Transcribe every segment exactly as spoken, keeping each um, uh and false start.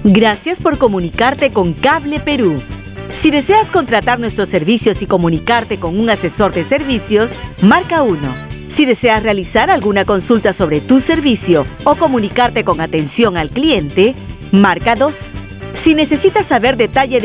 Gracias por comunicarte con Cable Perú. Si deseas contratar nuestros servicios y comunicarte con un asesor de servicios, marca uno. Si deseas realizar alguna consulta sobre tu servicio o comunicarte con atención al cliente, marca dos. Si necesitas saber detalle de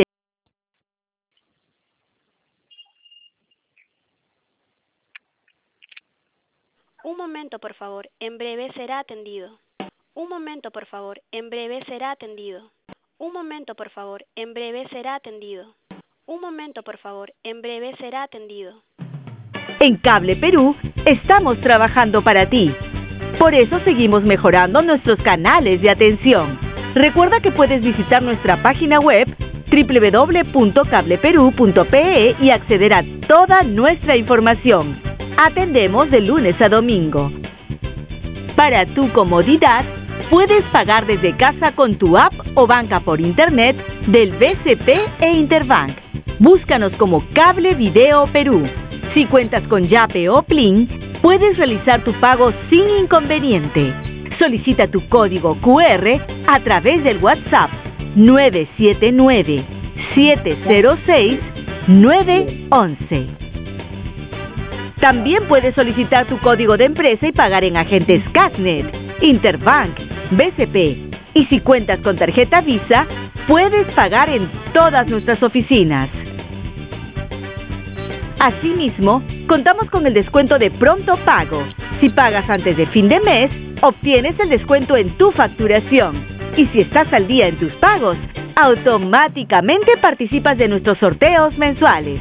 Un momento, por favor. En breve será atendido. Un momento, por favor. En breve será atendido. Un momento, por favor. En breve será atendido. Un momento, por favor. En breve será atendido. En Cable Perú estamos trabajando para ti. Por eso seguimos mejorando nuestros canales de atención. Recuerda que puedes visitar nuestra página web doble u doble u doble u punto cable perú punto pe e y acceder a toda nuestra información. Atendemos de lunes a domingo. Para tu comodidad, puedes pagar desde casa con tu app o banca por internet del B C P e Interbank. Búscanos como Cable Video Perú. Si cuentas con Yape o Plin, puedes realizar tu pago sin inconveniente. Solicita tu código cu erre a través del WhatsApp nueve siete nueve, siete cero seis, nueve once. También puedes solicitar tu código de empresa y pagar en agentes Cashnet, Interbank, B C P. Y si cuentas con tarjeta Visa, puedes pagar en todas nuestras oficinas. Asimismo, contamos con el descuento de pronto pago. Si pagas antes de fin de mes, obtienes el descuento en tu facturación. Y si estás al día en tus pagos, automáticamente participas de nuestros sorteos mensuales.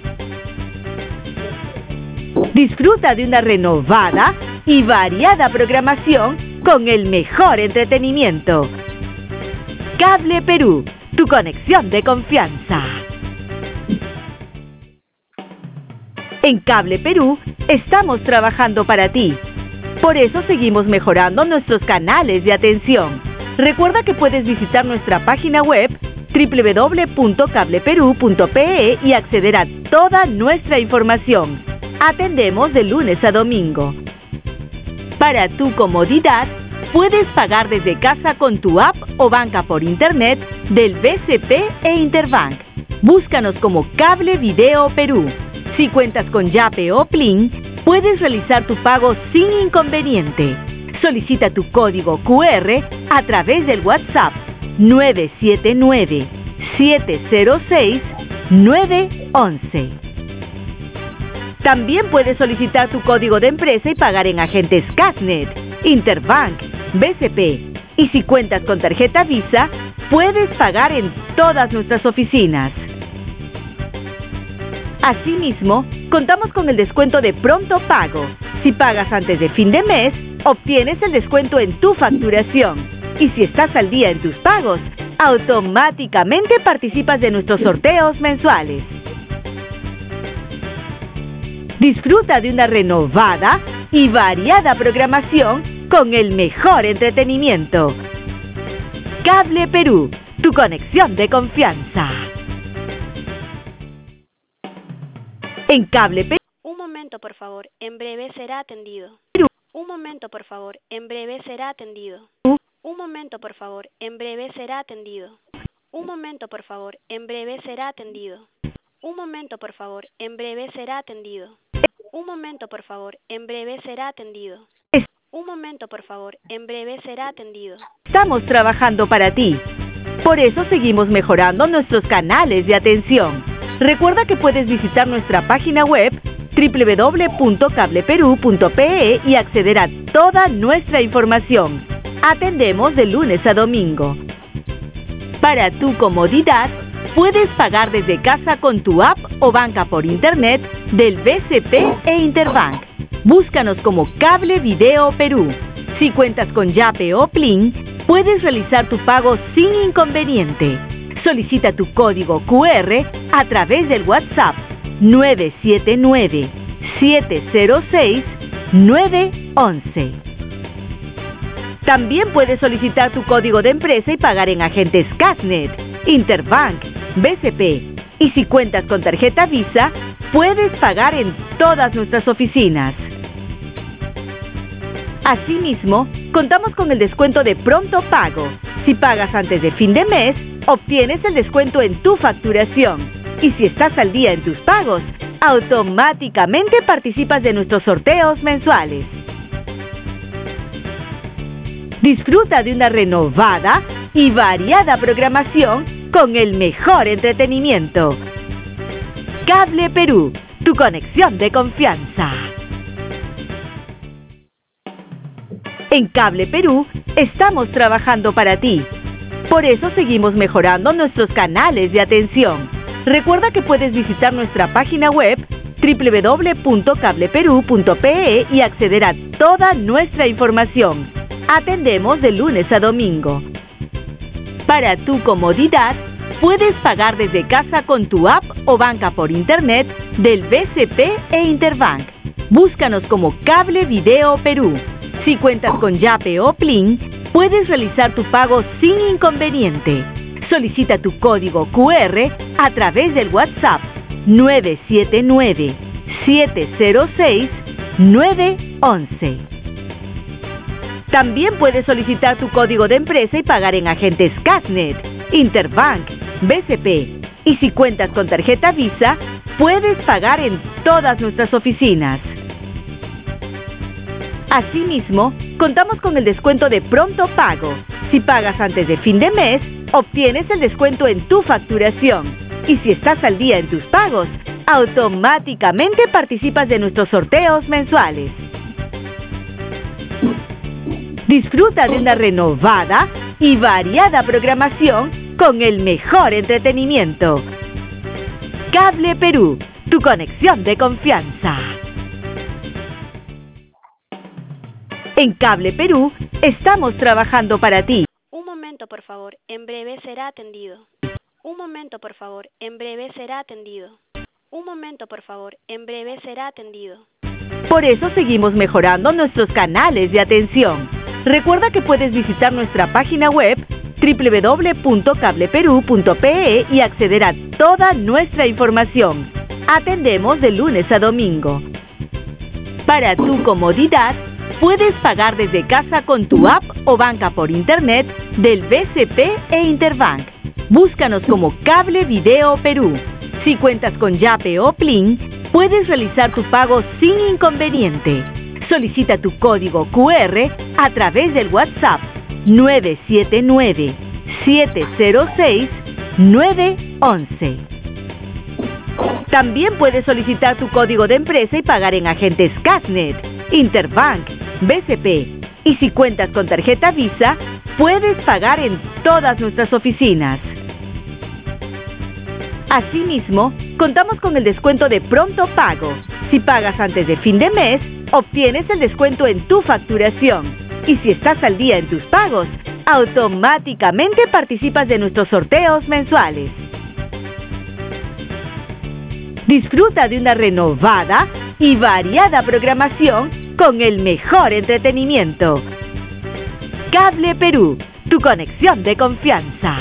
Disfruta de una renovada y variada programación con el mejor entretenimiento. Cable Perú, tu conexión de confianza. En Cable Perú estamos trabajando para ti. Por eso seguimos mejorando nuestros canales de atención. Recuerda que puedes visitar nuestra página web doble u doble u doble u punto cable perú punto pe e y acceder a toda nuestra información. Atendemos de lunes a domingo. Para tu comodidad, puedes pagar desde casa con tu app o banca por internet del B C P e Interbank. Búscanos como Cable Video Perú. Si cuentas con Yape o Plin, puedes realizar tu pago sin inconveniente. Solicita tu código cu erre a través del WhatsApp nueve siete nueve, siete cero seis, nueve once. También puedes solicitar tu código de empresa y pagar en agentes Cashnet, Interbank, B C P. Y si cuentas con tarjeta Visa, puedes pagar en todas nuestras oficinas. Asimismo, contamos con el descuento de pronto pago. Si pagas antes de fin de mes, obtienes el descuento en tu facturación. Y si estás al día en tus pagos, automáticamente participas de nuestros sorteos mensuales. Disfruta de una renovada y variada programación con el mejor entretenimiento. Cable Perú, tu conexión de confianza. En Cable Perú. Un momento, por favor. En breve será atendido. Un momento, por favor. En breve será atendido. Un momento, por favor. En breve será atendido. Un momento, por favor. En breve será atendido. Un momento, por favor. En breve será atendido. Un momento, por favor. En breve será atendido. Un momento, por favor. En breve será atendido. Estamos trabajando para ti. Por eso seguimos mejorando nuestros canales de atención. Recuerda que puedes visitar nuestra página web doble u doble u doble u punto cable perú punto pe e y acceder a toda nuestra información. Atendemos de lunes a domingo. Para tu comodidad, puedes pagar desde casa con tu app o banca por internet del B C P e Interbank. Búscanos como Cable Video Perú. Si cuentas con Yape o Plin, puedes realizar tu pago sin inconveniente. Solicita tu código cu erre a través del WhatsApp nueve siete nueve, siete cero seis, nueve once. También puedes solicitar tu código de empresa y pagar en agentes Cashnet, Interbank, B C P. Y si cuentas con tarjeta Visa, puedes pagar en todas nuestras oficinas. Asimismo, contamos con el descuento de pronto pago. Si pagas antes de fin de mes, obtienes el descuento en tu facturación. Y si estás al día en tus pagos, automáticamente participas de nuestros sorteos mensuales. Disfruta de una renovada y variada programación con el mejor entretenimiento. Cable Perú, tu conexión de confianza. En Cable Perú estamos trabajando para ti. Por eso seguimos mejorando nuestros canales de atención. Recuerda que puedes visitar nuestra página web doble u doble u doble u punto cable perú punto pe e y acceder a toda nuestra información. Atendemos de lunes a domingo. Para tu comodidad, puedes pagar desde casa con tu app o banca por internet del B C P e Interbank. Búscanos como Cable Video Perú. Si cuentas con Yape o Plin, puedes realizar tu pago sin inconveniente. Solicita tu código cu erre a través del WhatsApp nueve siete nueve, siete cero seis, nueve once. También puedes solicitar tu código de empresa y pagar en agentes Casnet, Interbank, B C P. Y si cuentas con tarjeta Visa, puedes pagar en todas nuestras oficinas. Asimismo, contamos con el descuento de pronto pago. Si pagas antes de fin de mes, obtienes el descuento en tu facturación. Y si estás al día en tus pagos, automáticamente participas de nuestros sorteos mensuales. Disfruta de una renovada y variada programación con el mejor entretenimiento. Cable Perú, tu conexión de confianza. En Cable Perú estamos trabajando para ti. Un momento, por favor, en breve será atendido. Un momento, por favor, en breve será atendido. Un momento, por favor, en breve será atendido. Por eso seguimos mejorando nuestros canales de atención. Recuerda que puedes visitar nuestra página web doble u doble u doble u punto cable perú punto pe e y acceder a toda nuestra información. Atendemos de lunes a domingo. Para tu comodidad, puedes pagar desde casa con tu app o banca por internet del B C P e Interbank. Búscanos como Cable Video Perú. Si cuentas con Yape o Plin, puedes realizar tu pago sin inconveniente. Solicita tu código cu erre a través del WhatsApp nueve siete nueve, siete cero seis, nueve once. También puedes solicitar tu código de empresa y pagar en agentes Casnet, Interbank, B C P. Y si cuentas con tarjeta Visa, puedes pagar en todas nuestras oficinas. Asimismo, contamos con el descuento de pronto pago. Si pagas antes de fin de mes, obtienes el descuento en tu facturación. Y si estás al día en tus pagos, automáticamente participas de nuestros sorteos mensuales. Disfruta de una renovada y variada programación con el mejor entretenimiento. Cable Perú, tu conexión de confianza.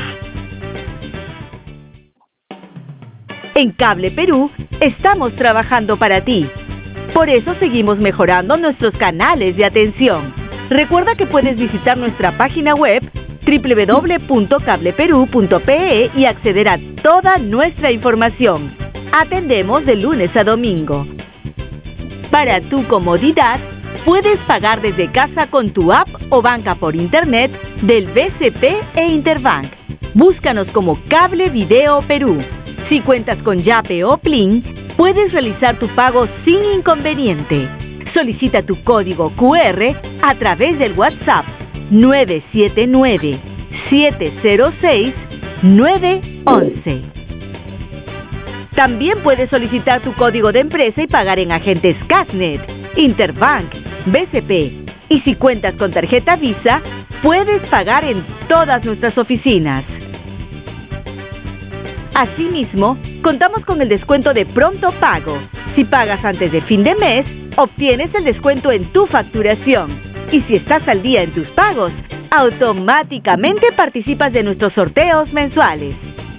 En Cable Perú estamos trabajando para ti. Por eso seguimos mejorando nuestros canales de atención. Recuerda que puedes visitar nuestra página web doble u doble u doble u punto cable perú punto pe e y acceder a toda nuestra información. Atendemos de lunes a domingo. Para tu comodidad, puedes pagar desde casa con tu app o banca por internet del B C P e Interbank. Búscanos como Cable Video Perú. Si cuentas con Yape o Plin, puedes realizar tu pago sin inconveniente. Solicita tu código cu erre a través del WhatsApp nueve siete nueve, siete cero seis, nueve once. También puedes solicitar tu código de empresa y pagar en agentes Casnet, Interbank, B C P. Y si cuentas con tarjeta Visa, puedes pagar en todas nuestras oficinas. Asimismo, contamos con el descuento de pronto pago. Si pagas antes de fin de mes, obtienes el descuento en tu facturación. Y si estás al día en tus pagos, automáticamente participas de nuestros sorteos mensuales.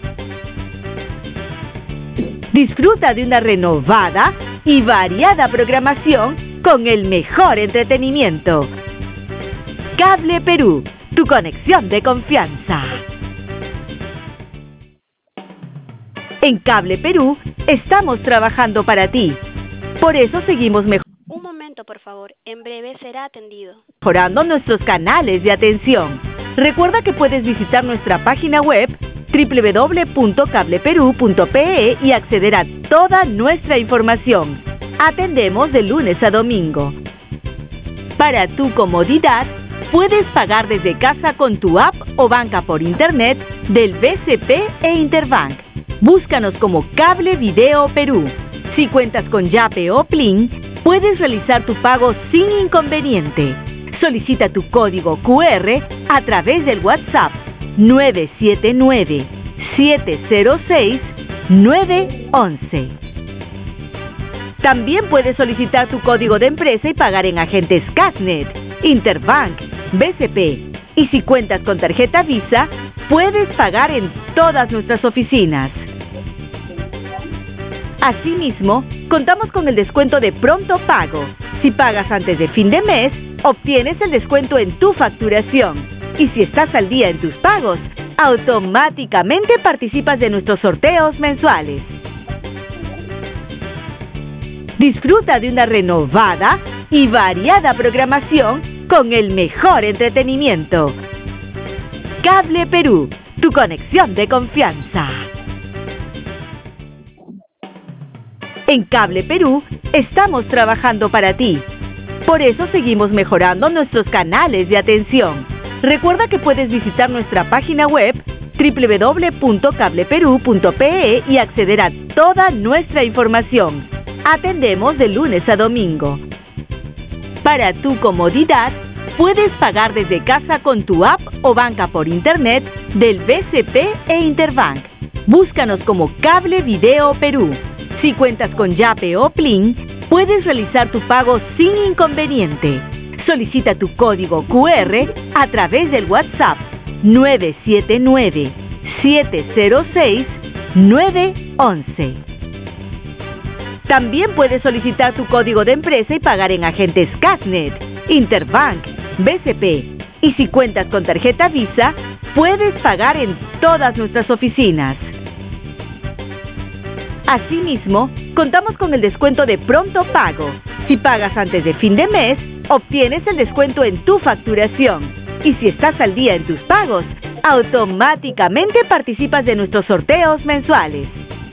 Disfruta de una renovada y variada programación con el mejor entretenimiento. Cable Perú, tu conexión de confianza. En Cable Perú estamos trabajando para ti. Por eso seguimos mejorando. Un momento, por favor. En breve será atendido. Mejorando nuestros canales de atención. Recuerda que puedes visitar nuestra página web doble u doble u doble u punto cable perú punto pe e y acceder a toda nuestra información. Atendemos de lunes a domingo. Para tu comodidad, puedes pagar desde casa con tu app o banca por internet del B C P e Interbank. Búscanos como Cable Video Perú. Si cuentas con Yape o Plin, puedes realizar tu pago sin inconveniente. Solicita tu código cu erre a través del WhatsApp nueve siete nueve, siete cero seis, nueve once. También puedes solicitar tu código de empresa y pagar en agentes Casnet, Interbank, B C P. Y si cuentas con tarjeta Visa, puedes pagar en todas nuestras oficinas. Asimismo, contamos con el descuento de pronto pago. Si pagas antes de fin de mes, obtienes el descuento en tu facturación. Y si estás al día en tus pagos, automáticamente participas de nuestros sorteos mensuales. Disfruta de una renovada y variada programación con el mejor entretenimiento. Cable Perú, tu conexión de confianza. En Cable Perú estamos trabajando para ti. Por eso seguimos mejorando nuestros canales de atención. Recuerda que puedes visitar nuestra página web doble u doble u doble u punto cable perú punto pe e y acceder a toda nuestra información. Atendemos de lunes a domingo. Para tu comodidad, puedes pagar desde casa con tu app o banca por internet del B C P e Interbank. Búscanos como Cable Video Perú. Si cuentas con Yape o Plin, puedes realizar tu pago sin inconveniente. Solicita tu código cu erre a través del WhatsApp nueve siete nueve, siete cero seis, nueve once. También puedes solicitar tu código de empresa y pagar en agentes Casnet, Interbank, B C P. Y si cuentas con tarjeta Visa, puedes pagar en todas nuestras oficinas. Asimismo, contamos con el descuento de pronto pago. Si pagas antes de fin de mes, obtienes el descuento en tu facturación. Y si estás al día en tus pagos, automáticamente participas de nuestros sorteos mensuales.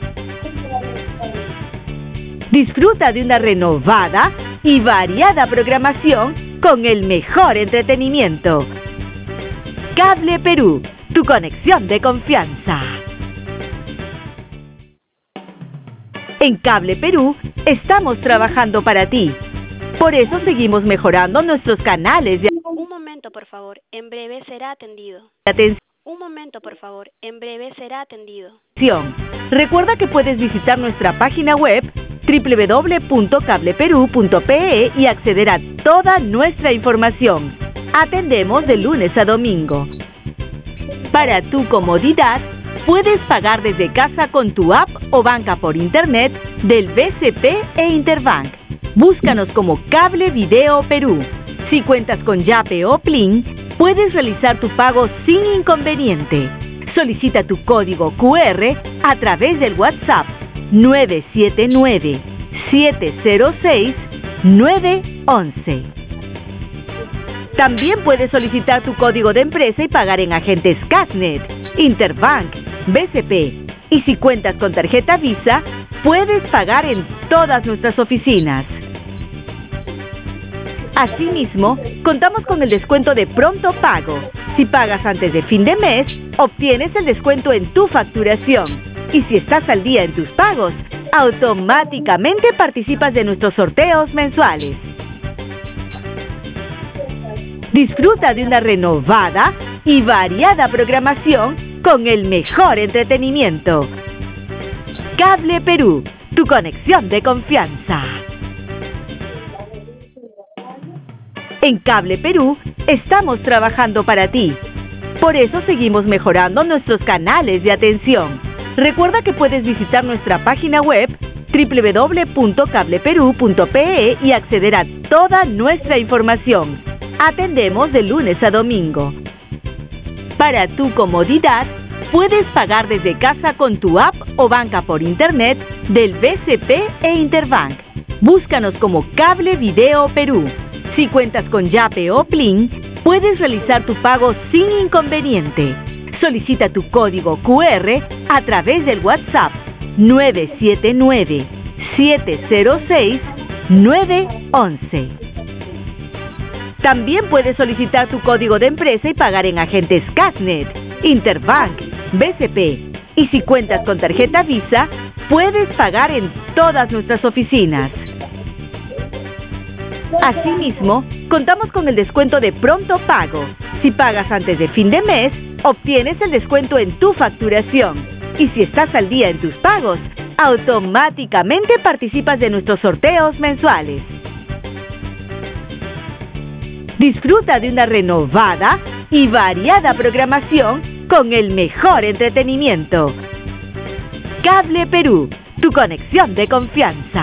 Disfruta de una renovada y variada programación con el mejor entretenimiento. Cable Perú, tu conexión de confianza. En Cable Perú estamos trabajando para ti. Por eso seguimos mejorando nuestros canales de Un momento, por favor. En breve será atendido. atención. Un momento, por favor. En breve será atendido. Recuerda que puedes visitar nuestra página web doble u doble u doble u punto cable perú punto pe e y acceder a toda nuestra información. Atendemos de lunes a domingo. Para tu comodidad, puedes pagar desde casa con tu app o banca por internet del B C P e Interbank. Búscanos como Cable Video Perú. Si cuentas con Yape o Plin, puedes realizar tu pago sin inconveniente. Solicita tu código cu erre a través del WhatsApp nueve siete nueve, siete cero seis, nueve once. También puedes solicitar tu código de empresa y pagar en agentes Casnet, Interbank, B C P. Y si cuentas con tarjeta Visa, puedes pagar en todas nuestras oficinas. Asimismo, contamos con el descuento de pronto pago. Si pagas antes de fin de mes, obtienes el descuento en tu facturación. Y si estás al día en tus pagos, automáticamente participas de nuestros sorteos mensuales. Disfruta de una renovada y variada programación con el mejor entretenimiento. Cable Perú, tu conexión de confianza. En Cable Perú estamos trabajando para ti. Por eso seguimos mejorando nuestros canales de atención. Recuerda que puedes visitar nuestra página web doble u doble u doble u punto cable perú punto pe e y acceder a toda nuestra información. Atendemos de lunes a domingo. Para tu comodidad, puedes pagar desde casa con tu app o banca por internet del B C P e Interbank. Búscanos como Cable Video Perú. Si cuentas con Yape o Plin, puedes realizar tu pago sin inconveniente. Solicita tu código Q R a través del WhatsApp nueve siete nueve, siete cero seis, nueve once. También puedes solicitar tu código de empresa y pagar en agentes Casnet, Interbank, B C P. Y si cuentas con tarjeta Visa, puedes pagar en todas nuestras oficinas. Asimismo, contamos con el descuento de Pronto Pago. Si pagas antes de fin de mes, obtienes el descuento en tu facturación. Y si estás al día en tus pagos, automáticamente participas de nuestros sorteos mensuales. Disfruta de una renovada y variada programación con el mejor entretenimiento. Cable Perú, tu conexión de confianza.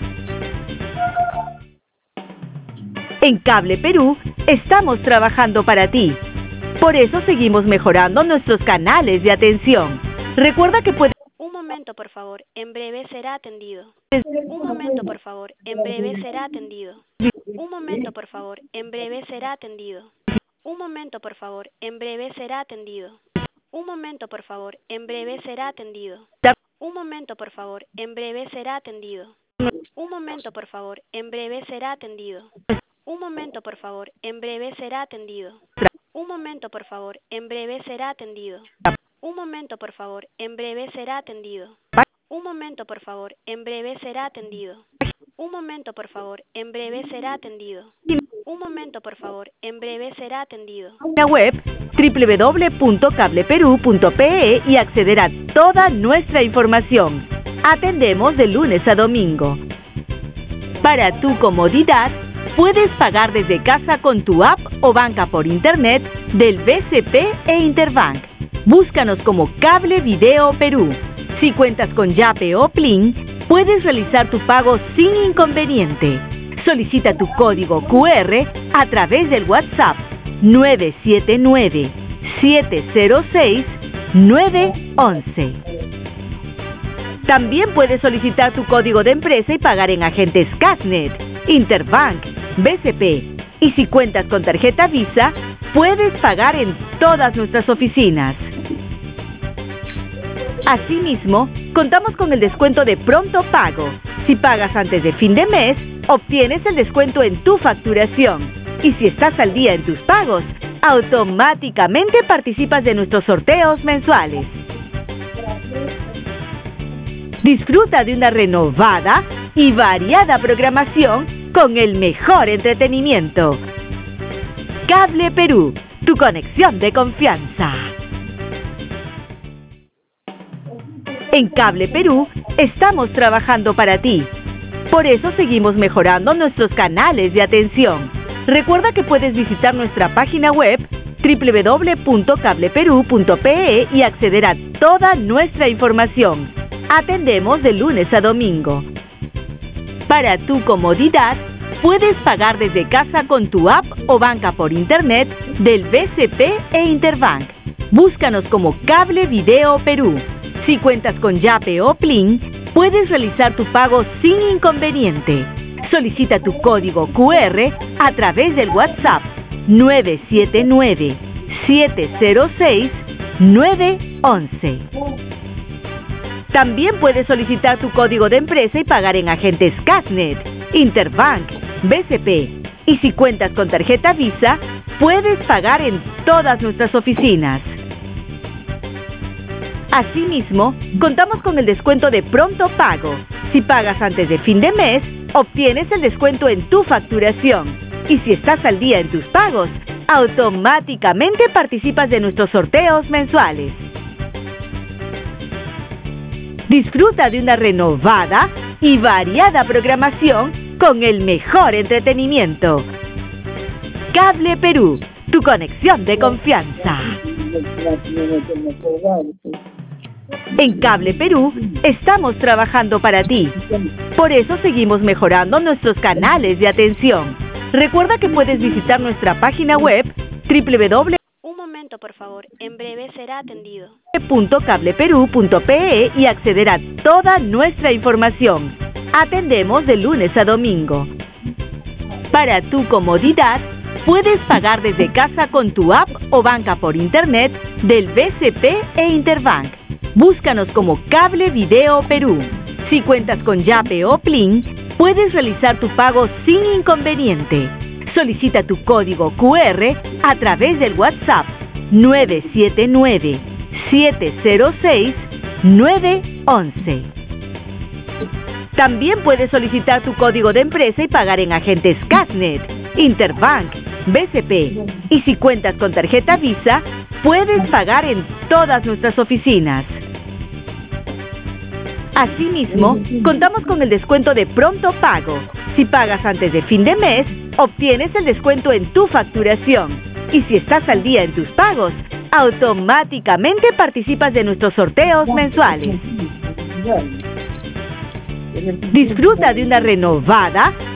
En Cable Perú estamos trabajando para ti. Por eso seguimos mejorando nuestros canales de atención. Recuerda que puedes... Un momento, por favor. En breve será atendido. Un momento, por favor. En breve será atendido. Un momento, por favor. En breve será atendido. Un momento, por favor. En breve será atendido. Un momento, por favor. En breve será atendido. Un momento, por favor. En breve será atendido. Un momento, por favor. En breve será atendido. Un momento, por favor. En breve será atendido. Un momento, por favor. En breve será atendido. Un momento, por favor. En breve será atendido. Un momento, por favor. En breve será atendido. Un momento, por favor. En breve será atendido. Un momento, por favor. En breve será atendido. La web doble u doble u doble u punto cable perú punto p e y acceder a toda nuestra información. Atendemos de lunes a domingo. Para tu comodidad, puedes pagar desde casa con tu app o banca por internet del B C P e Interbank. Búscanos como Cable Video Perú. Si cuentas con Yape o Plin, puedes realizar tu pago sin inconveniente. Solicita tu código Q R a través del WhatsApp nueve siete nueve, siete cero seis, nueve once. También puedes solicitar tu código de empresa y pagar en agentes Casnet, Interbank, B C P. Y si cuentas con tarjeta Visa, puedes pagar en todas nuestras oficinas. Asimismo, contamos con el descuento de Pronto Pago. Si pagas antes de fin de mes, obtienes el descuento en tu facturación. Y si estás al día en tus pagos, automáticamente participas de nuestros sorteos mensuales. Disfruta de una renovada y variada programación con el mejor entretenimiento. Cable Perú, tu conexión de confianza. En Cable Perú estamos trabajando para ti. Por eso seguimos mejorando nuestros canales de atención. Recuerda que puedes visitar nuestra página web doble u doble u doble u punto cable perú punto p e y acceder a toda nuestra información. Atendemos de lunes a domingo. Para tu comodidad, puedes pagar desde casa con tu app o banca por internet del B C P e Interbank. Búscanos como Cable Video Perú. Si cuentas con Yape o Plin, puedes realizar tu pago sin inconveniente. Solicita tu código Q R a través del WhatsApp nueve siete nueve, siete cero seis, nueve once. También puedes solicitar tu código de empresa y pagar en agentes Casnet, Interbank, B C P. Y si cuentas con tarjeta Visa, puedes pagar en todas nuestras oficinas. Asimismo, contamos con el descuento de Pronto Pago. Si pagas antes de fin de mes, obtienes el descuento en tu facturación. Y si estás al día en tus pagos, automáticamente participas de nuestros sorteos mensuales. Disfruta de una renovada y variada programación con el mejor entretenimiento. Cable Perú, tu conexión de confianza. En Cable Perú estamos trabajando para ti. Por eso seguimos mejorando nuestros canales de atención. Recuerda que puedes visitar nuestra página web doble u doble u doble u. Un momento. momento, por favor. En breve será atendido. .cableperú punto pe y acceder a toda nuestra información. Atendemos de lunes a domingo. Para tu comodidad, puedes pagar desde casa con tu app o banca por internet del B C P e Interbank. Búscanos como Cable Video Perú. Si cuentas con Yape o Plin, puedes realizar tu pago sin inconveniente. Solicita tu código cu erre a través del WhatsApp nueve siete nueve, siete cero seis, nueve uno uno. También puedes solicitar tu código de empresa y pagar en agentes Casnet, Interbank, B C P. Y si cuentas con tarjeta Visa, puedes pagar en todas nuestras oficinas. Asimismo, contamos con el descuento de pronto pago. Si pagas antes de fin de mes, obtienes el descuento en tu facturación. Y si estás al día en tus pagos, automáticamente participas de nuestros sorteos mensuales. Disfruta de una renovada